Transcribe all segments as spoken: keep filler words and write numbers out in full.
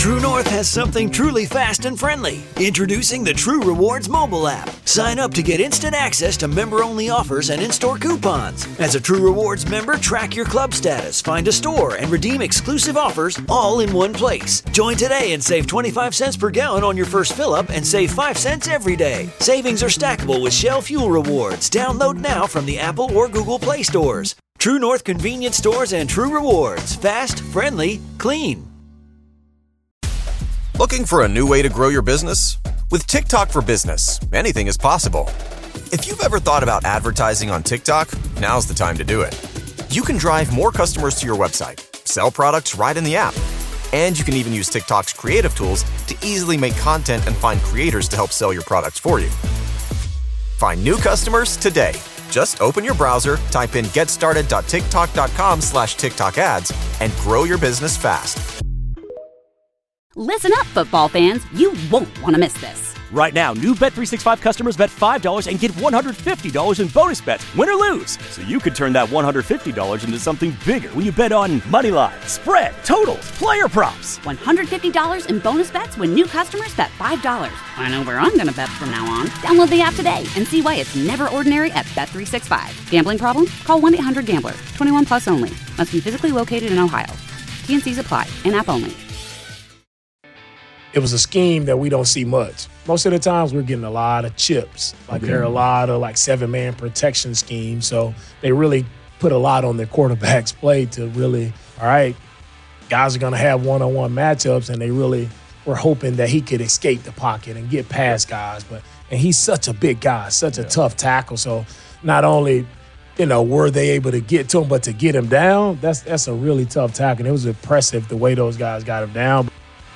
True North has something truly fast and friendly. Introducing the True Rewards mobile app. Sign up to get instant access to member-only offers and in-store coupons. As a True Rewards member, track your club status, find a store, and redeem exclusive offers all in one place. Join today and save twenty-five cents per gallon on your first fill-up and save five cents every day. Savings are stackable with Shell Fuel Rewards. Download now from the Apple or Google Play stores. True North Convenience Stores and True Rewards. Fast, friendly, clean. Looking for a new way to grow your business? With TikTok for Business, anything is possible. If you've ever thought about advertising on TikTok, now's the time to do it. You can drive more customers to your website, sell products right in the app, and you can even use TikTok's creative tools to easily make content and find creators to help sell your products for you. Find new customers today. Just open your browser, type in getstarted.tiktok.com slash TikTok ads, and grow your business fast. Listen up, football fans. You won't want to miss this. Right now, new Bet three sixty-five customers bet five dollars and get one hundred fifty dollars in bonus bets, win or lose. So you could turn that one hundred fifty dollars into something bigger when you bet on money line, spread, totals, player props. one hundred fifty dollars in bonus bets when new customers bet five dollars. I know where I'm going to bet from now on. Download the app today and see why it's never ordinary at Bet three sixty-five. Gambling problem? Call one eight hundred gambler. twenty-one plus only. Must be physically located in Ohio. T N Cs apply. In-app only. It was a scheme that we don't see much. Most of the times we're getting a lot of chips. Like okay. There are a lot of like seven-man protection schemes. So they really put a lot on their quarterback's play to really, all right, guys are going to have one-on-one matchups, and they really were hoping that he could escape the pocket and get past guys. But and he's such a big guy, such a yeah. tough tackle. So not only, you know, were they able to get to him, but to get him down, that's that's a really tough tackle. And it was impressive the way those guys got him down.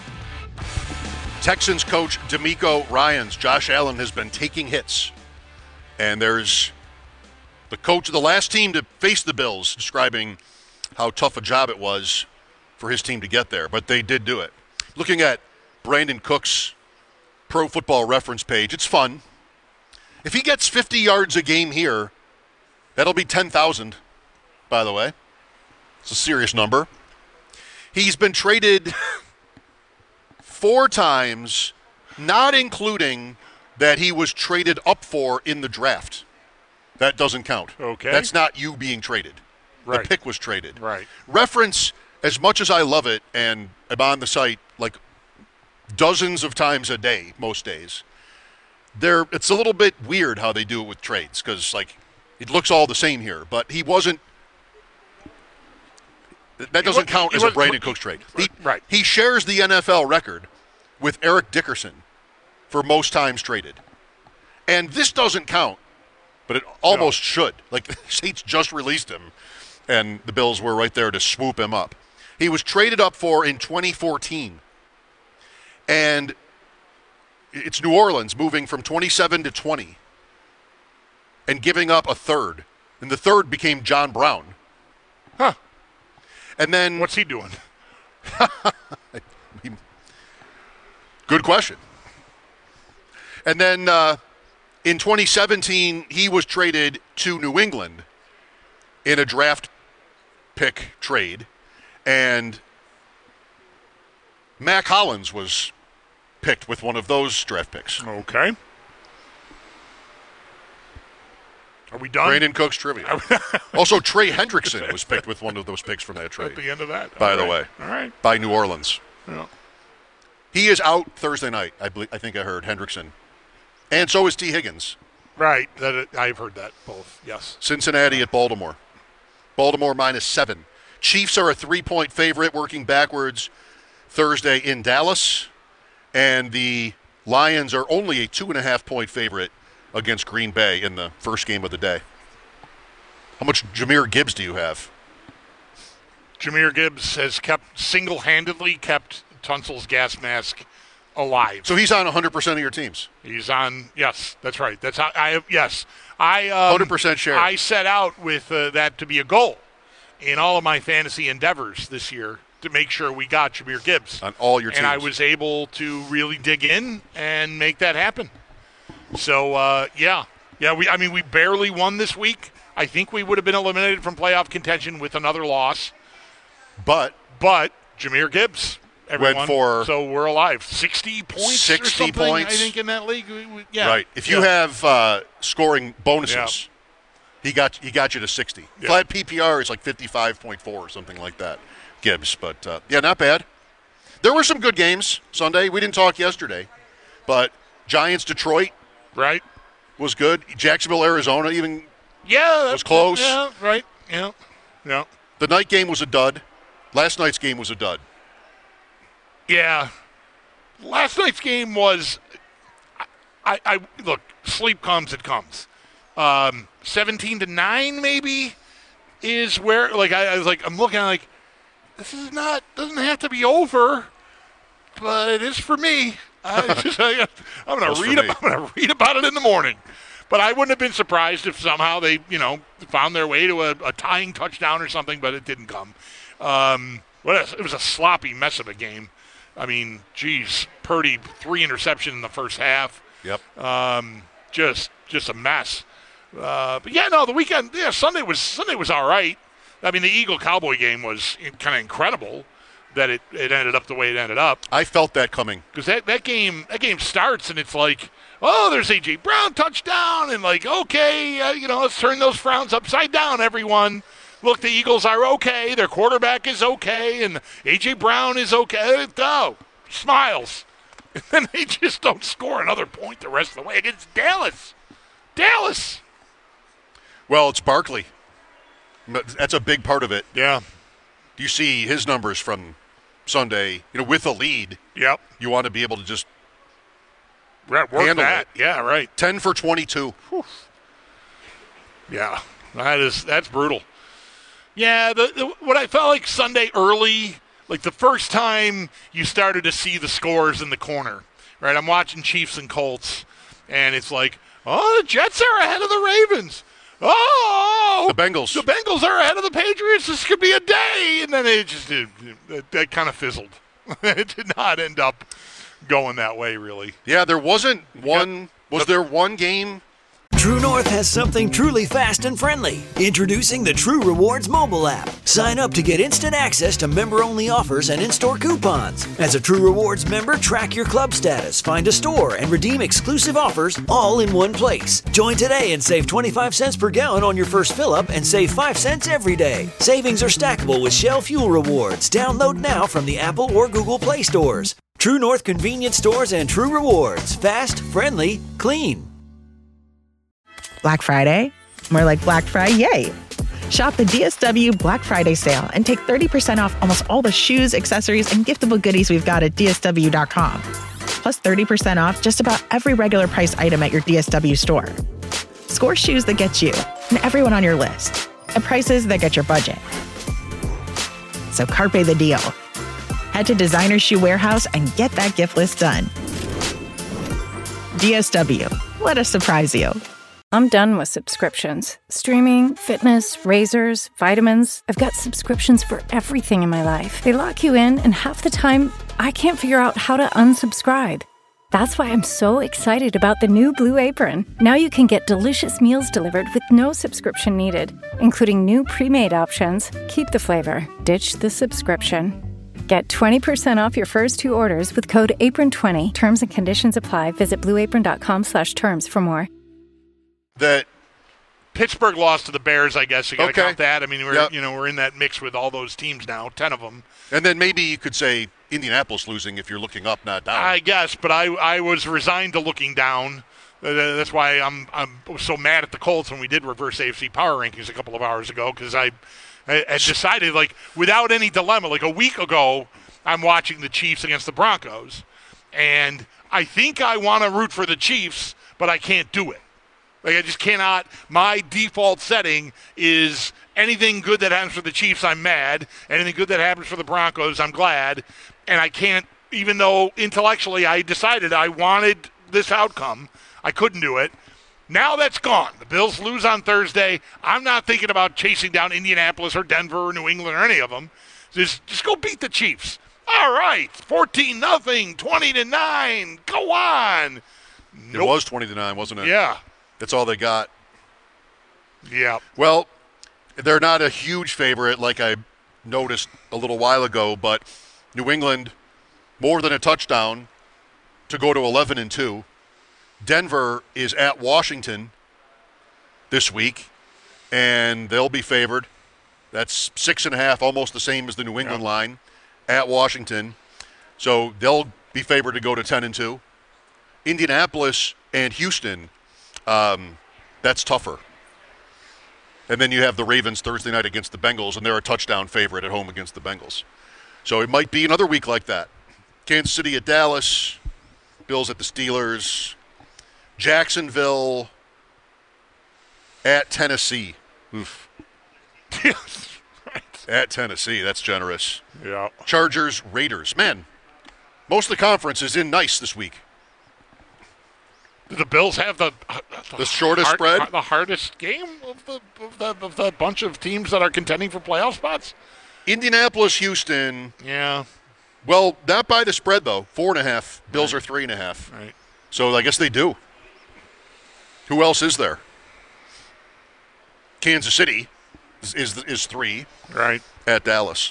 Texans coach DeMeco Ryans, Josh Allen has been taking hits. And there's the coach of the last team to face the Bills describing how tough a job it was for his team to get there. But they did do it. Looking at Brandon Cook's Pro Football Reference page, it's fun. If he gets fifty yards a game here, that'll be ten thousand, by the way. It's a serious number. He's been traded four times, not including that he was traded up for in the draft. That doesn't count. Okay. That's not you being traded. Right. The pick was traded. Right. Reference, as much as I love it, and I'm on the site like dozens of times a day, most days, They're, it's a little bit weird how they do it with trades because, like, it looks all the same here. But he wasn't – that doesn't was, count as was, a Brandon Cooks trade. He, right. He shares the N F L record with Eric Dickerson for most times traded. And this doesn't count, but it almost no. should. Like, the Saints just released him, and the Bills were right there to swoop him up. He was traded up for in twenty fourteen. And – it's New Orleans moving from twenty-seven to twenty and giving up a third. And the third became John Brown. Huh. And then... What's he doing? Good question. And then uh, in twenty seventeen, he was traded to New England in a draft pick trade. And Mac Hollins was picked with one of those draft picks. Okay. Are we done? Brandon Cooks trivia. Also, Trey Hendrickson was picked with one of those picks from that trade. At the end of that. By All the right. way. All right. By New Orleans. Yeah. He is out Thursday night, I believe. I think I heard, Hendrickson. And so is T. Higgins. Right. That I've heard that both, yes. Cincinnati at Baltimore. Baltimore minus seven. Chiefs are a three-point favorite working backwards Thursday in Dallas. And the Lions are only a two-and-a-half-point favorite against Green Bay in the first game of the day. How much Jahmyr Gibbs do you have? Jahmyr Gibbs has kept, single-handedly kept Tunsil's gas mask alive. So he's on one hundred percent of your teams? He's on, yes, that's right. That's how I, yes. I, um, one hundred percent share. I set out with uh, that to be a goal in all of my fantasy endeavors this year, to make sure we got Jahmyr Gibbs. On all your teams. And I was able to really dig in and make that happen. So, uh, yeah. Yeah, we. I mean, we barely won this week. I think we would have been eliminated from playoff contention with another loss. But? But Jahmyr Gibbs everyone. Went for so we're alive. sixty points sixty or something, points. I think, in that league. We, we, yeah. Right. If you yeah. have uh, scoring bonuses, Yeah. he got he got you to sixty. Yeah. Flat P P R is like fifty-five point four or something like that, Gibbs. But, uh, yeah, not bad. There were some good games Sunday. We didn't talk yesterday. But Giants-Detroit Right. was good. Jacksonville-Arizona even Yeah. That was close. Yeah, right. Yeah. Yeah. The night game was a dud. Last night's game was a dud. Yeah. Last night's game was, I, I, I look, sleep comes, it comes. Um, seventeen to nine maybe is where, like, I, I was like, I'm looking at like, this is not, doesn't have to be over, but it is for me. I just, I, I'm going That's to for read, me. about, I'm going to read about it in the morning. But I wouldn't have been surprised if somehow they, you know, found their way to a, a tying touchdown or something, but it didn't come. Um, what a, it was a sloppy mess of a game. I mean, geez, Purdy, three interceptions in the first half. Yep. Um, just just a mess. Uh, but yeah, no, the weekend, yeah, Sunday was Sunday was all right. I mean, the Eagle-Cowboy game was kind of incredible that it, it ended up the way it ended up. I felt that coming. Because that, that game that game starts and it's like, oh, there's A J Brown touchdown, and like, okay, uh, you know, let's turn those frowns upside down, everyone. Look, the Eagles are okay. Their quarterback is okay, and A J Brown is okay. Oh, smiles. And then they just don't score another point the rest of the way against Dallas. Dallas. Well, it's Barkley. That's a big part of it. Yeah. You see his numbers from Sunday, you know, with a lead. Yep. You want to be able to just Work handle that. it. Yeah, right. ten for twenty-two. Whew. Yeah, that is that's brutal. Yeah, the, the what I felt like Sunday early, like the first time you started to see the scores in the corner, right? I'm watching Chiefs and Colts, and it's like, oh, the Jets are ahead of the Ravens. Oh, The Bengals. The Bengals are ahead of the Patriots. This could be a day, and then it just it, it, that kind of fizzled. It did not end up going that way, really. Yeah, there wasn't one. Was there one game? True North has something truly fast and friendly. Introducing the True Rewards mobile app. Sign up to get instant access to member-only offers and in-store coupons. As a True Rewards member, track your club status, find a store, and redeem exclusive offers all in one place. Join today and save twenty-five cents per gallon on your first fill-up and save five cents every day. Savings are stackable with Shell Fuel Rewards. Download now from the Apple or Google Play stores. True North convenience stores and True Rewards. Fast, friendly, clean. Black Friday? More like Black Friday. Shop the D S W Black Friday sale and take thirty percent off almost all the shoes, accessories, and giftable goodies we've got at D S W dot com. Plus thirty percent off just about every regular price item at your D S W store. Score shoes that get you and everyone on your list at prices that get your budget. So carpe the deal. Head to Designer Shoe Warehouse and get that gift list done. D S W. Let us surprise you. I'm done with subscriptions. Streaming, fitness, razors, vitamins. I've got subscriptions for everything in my life. They lock you in, and half the time, I can't figure out how to unsubscribe. That's why I'm so excited about the new Blue Apron. Now you can get delicious meals delivered with no subscription needed, including new pre-made options. Keep the flavor, ditch the subscription. Get twenty percent off your first two orders with code apron twenty. Terms and conditions apply. Visit blue apron dot com slash terms for more. That Pittsburgh lost to the Bears, I guess. You got to Okay. count that. I mean, we're Yep. you know we're in that mix with all those teams now, ten of them. And then maybe you could say Indianapolis losing if you're looking up, not down. I guess, but I I was resigned to looking down. Uh, that's why I'm I'm so mad at the Colts when we did reverse A F C power rankings a couple of hours ago, because I, I had decided, like, without any dilemma, like a week ago, I'm watching the Chiefs against the Broncos, and I think I want to root for the Chiefs, but I can't do it. Like, I just cannot. My default setting is anything good that happens for the Chiefs, I'm mad. Anything good that happens for the Broncos, I'm glad. And I can't, even though intellectually I decided I wanted this outcome, I couldn't do it. Now that's gone. The Bills lose on Thursday. I'm not thinking about chasing down Indianapolis or Denver or New England or any of them. Just, just go beat the Chiefs. All right, fourteen nothing, twenty to nine. Go on. It Nope. was twenty to nine, wasn't it? Yeah. That's all they got. Yeah. Well, they're not a huge favorite like I noticed a little while ago, but New England more than a touchdown to go to eleven and two. Denver is at Washington this week, and they'll be favored. That's six and a half, almost the same as the New England yeah. line at Washington. So they'll be favored to go to ten and two. Indianapolis and Houston, um, that's tougher. And then you have the Ravens Thursday night against the Bengals, and they're a touchdown favorite at home against the Bengals. So it might be another week like that. Kansas City at Dallas, Bills at the Steelers, Jacksonville at Tennessee. Oof. Yes. At Tennessee, that's generous. Yeah. Chargers, Raiders. Man, most of the conference is in nice this week. Do the Bills have the the, the shortest hard, spread? The hardest game of the, of the of the bunch of teams that are contending for playoff spots? Indianapolis, Houston. Yeah. Well, not by the spread, though. Four and a half. Bills right. are three and a half. Right. So I guess they do. Who else is there? Kansas City is is, is three. Right. At Dallas.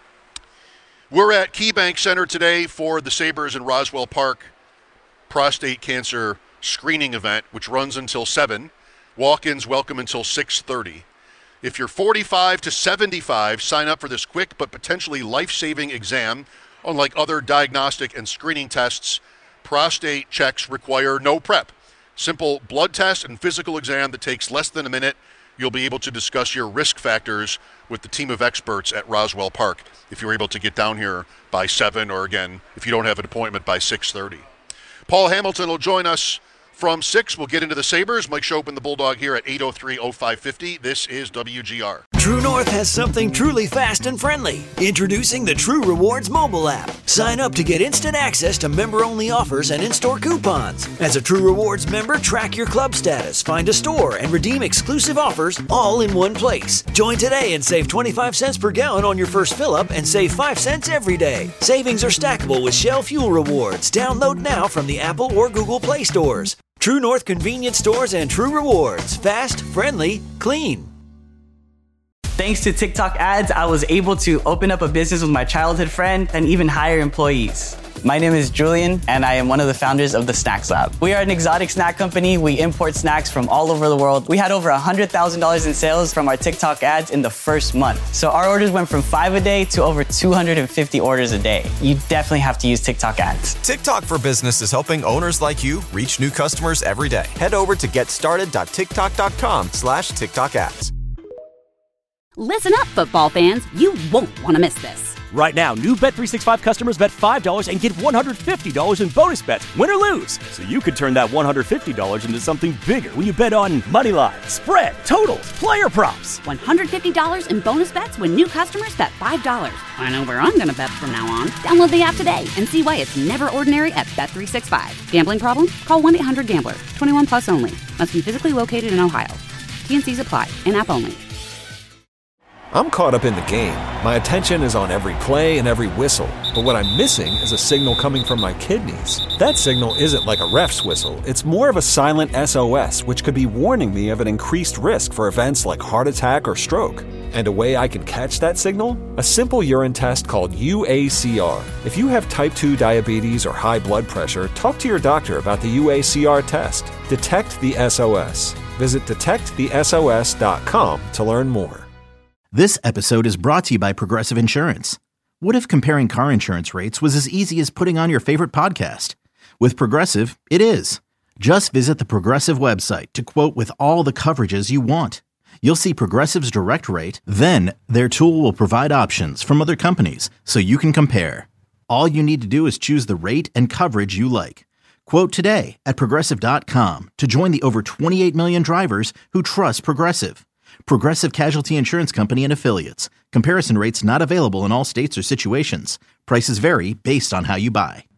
We're at KeyBank Center today for the Sabres in Roswell Park prostate cancer screening event, which runs until seven. Walk-ins welcome until six thirty. If you're forty-five to seventy-five, sign up for this quick but potentially life-saving exam. Unlike other diagnostic and screening tests, prostate checks require no prep. Simple blood test and physical exam that takes less than a minute. You'll be able to discuss your risk factors with the team of experts at Roswell Park if you're able to get down here by seven, or again, if you don't have an appointment, by six thirty. Paul Hamilton will join us from six. We'll get into the Sabres. Mike Shope and the Bulldog here at eight oh three oh five fifty. This is W G R. True North has something truly fast and friendly. Introducing the True Rewards mobile app. Sign up to get instant access to member-only offers and in-store coupons. As a True Rewards member, track your club status, find a store, and redeem exclusive offers all in one place. Join today and save twenty-five cents per gallon on your first fill-up and save five cents every day. Savings are stackable with Shell Fuel Rewards. Download now from the Apple or Google Play stores. True North convenience stores and True Rewards. Fast, friendly, clean. Thanks to TikTok ads, I was able to open up a business with my childhood friend and even hire employees. My name is Julian, and I am one of the founders of the Snacks Lab. We are an exotic snack company. We import snacks from all over the world. We had over one hundred thousand dollars in sales from our TikTok ads in the first month. So our orders went from five a day to over two hundred fifty orders a day. You definitely have to use TikTok ads. TikTok for Business is helping owners like you reach new customers every day. Head over to getstarted.tiktok.com slash TikTok ads. Listen up, football fans. You won't want to miss this. Right now, new Bet three sixty-five customers bet five dollars and get one hundred fifty dollars in bonus bets, win or lose. So you could turn that one hundred fifty dollars into something bigger when you bet on money line, spread, totals, player props. one hundred fifty dollars in bonus bets when new customers bet five dollars. I know where I'm going to bet from now on. Download the app today and see why it's never ordinary at Bet three sixty-five. Gambling problem? Call one eight hundred gambler. twenty-one plus only. Must be physically located in Ohio. T and C's apply. In-app only. I'm caught up in the game. My attention is on every play and every whistle. But what I'm missing is a signal coming from my kidneys. That signal isn't like a ref's whistle. It's more of a silent S O S, which could be warning me of an increased risk for events like heart attack or stroke. And a way I can catch that signal? A simple urine test called U A C R. If you have type two diabetes or high blood pressure, talk to your doctor about the U A C R test. Detect the S O S. Visit detect the S O S dot com to learn more. This episode is brought to you by Progressive Insurance. What if comparing car insurance rates was as easy as putting on your favorite podcast? With Progressive, it is. Just visit the Progressive website to quote with all the coverages you want. You'll see Progressive's direct rate, then their tool will provide options from other companies so you can compare. All you need to do is choose the rate and coverage you like. Quote today at Progressive dot com to join the over twenty-eight million drivers who trust Progressive. Progressive Casualty Insurance Company and Affiliates. Comparison rates not available in all states or situations. Prices vary based on how you buy.